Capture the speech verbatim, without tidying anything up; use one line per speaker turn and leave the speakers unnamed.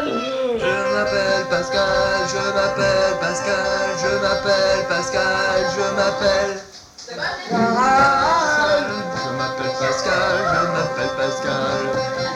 Je m'appelle Pascal, je m'appelle Pascal, je m'appelle Pascal, je m'appelle Pascal. Je m'appelle Pascal, je m'appelle Pascal.